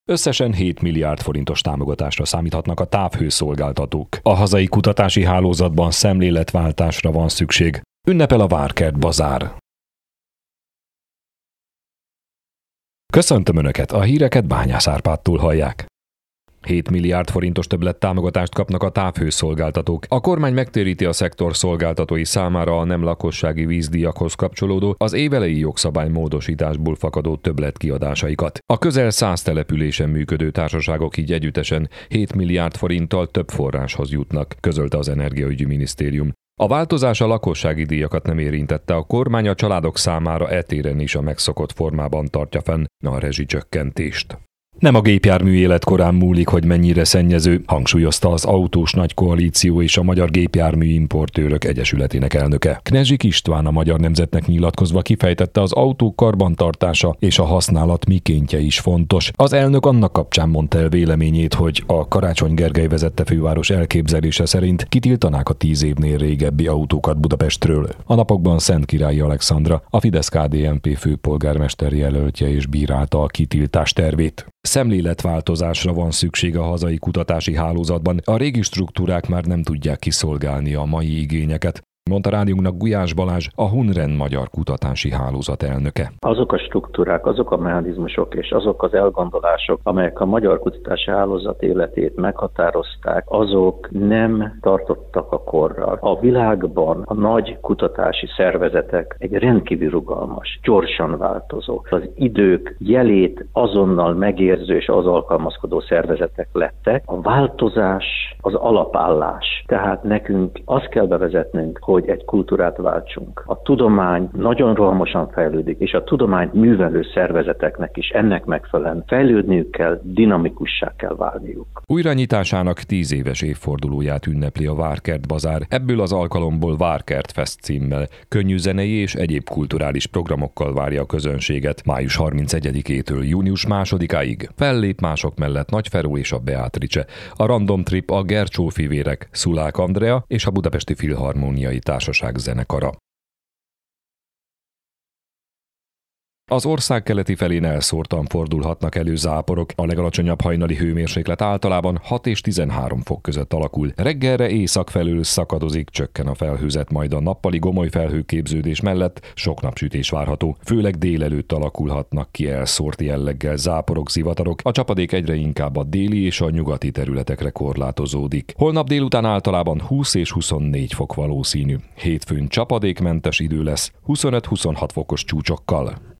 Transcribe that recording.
Összesen 7 milliárd forintos támogatásra számíthatnak a távhőszolgáltatók. A hazai kutatási hálózatban szemléletváltásra van szükség. Ünnepel a Várkert bazár. Köszöntöm Önöket, a híreket Bányász Árpádtól hallják. 7 milliárd forintos többlettámogatást kapnak a távhőszolgáltatók. A kormány megtéríti a szektor szolgáltatói számára a nem lakossági vízdíjakhoz kapcsolódó, az évelei jogszabály módosításból fakadó többletkiadásaikat. A közel 100 településen működő társaságok így együttesen 7 milliárd forinttal több forráshoz jutnak, közölte az Energiaügyi Minisztérium. A változás a lakossági díjakat nem érintette, a kormány a családok számára e téren is a megszokott formában tartja fenn a rezsicsökkentést. Nem a gépjármű életkorán múlik, hogy mennyire szennyező, hangsúlyozta az Autós Nagy Koalíció és a Magyar Gépjármű Importőrök Egyesületének elnöke. Knežik István a Magyar Nemzetnek nyilatkozva kifejtette, az autók karbantartása és a használat mikéntje is fontos. Az elnök annak kapcsán mondta el véleményét, hogy a Karácsony Gergely vezette főváros elképzelése szerint kitiltanák a 10 évnél régebbi autókat Budapestről. A napokban Szentkirályi Alexandra, a Fidesz-KDNP főpolgármester jelöltje és bírálta a kitiltás tervét. Szemléletváltozásra van szükség a hazai kutatási hálózatban, a régi struktúrák már nem tudják kiszolgálni a mai igényeket, mondta rádiónknak Gulyás Balázs, a Hunren Magyar Kutatási Hálózat elnöke. Azok a struktúrák, azok a mechanizmusok és azok az elgondolások, amelyek a Magyar Kutatási Hálózat életét meghatározták, azok nem tartottak a korral. A világban a nagy kutatási szervezetek egy rendkívül rugalmas, gyorsan változó, az idők jelét azonnal megérző és az alkalmazkodó szervezetek lettek. A változás az alapállás. Tehát nekünk azt kell bevezetnünk, hogy egy kultúrát váltsunk. A tudomány nagyon rohamosan fejlődik, és a tudományt művelő szervezeteknek is ennek megfelelően fejlődniük kell, dinamikussá kell válniuk. Újranyitásának 10 éves évfordulóját ünnepli a Várkert bazár. Ebből az alkalomból Várkert Fest címmel könnyű zenei és egyéb kulturális programokkal várja a közönséget május 31-től június 2-áig. Fellép mások mellett Nagy Feró és a Beatrice, a Random Trip, a Gercsó fivérek, Szulák Andrea és a Budapesti Filharmóniai Társaság zenekara. Az ország keleti felén elszórtan fordulhatnak elő záporok, a legalacsonyabb hajnali hőmérséklet általában 6 és 13 fok között alakul. Reggelre észak felől szakadozik, csökken a felhőzet, majd a nappali gomoly felhőképződés mellett sok napsütés várható. Főleg délelőtt alakulhatnak ki elszórt jelleggel záporok, zivatarok, a csapadék egyre inkább a déli és a nyugati területekre korlátozódik. Holnap délután általában 20 és 24 fok valószínű. Hétfőn csapadékmentes idő lesz, 25-26 fokos csúcsokkal.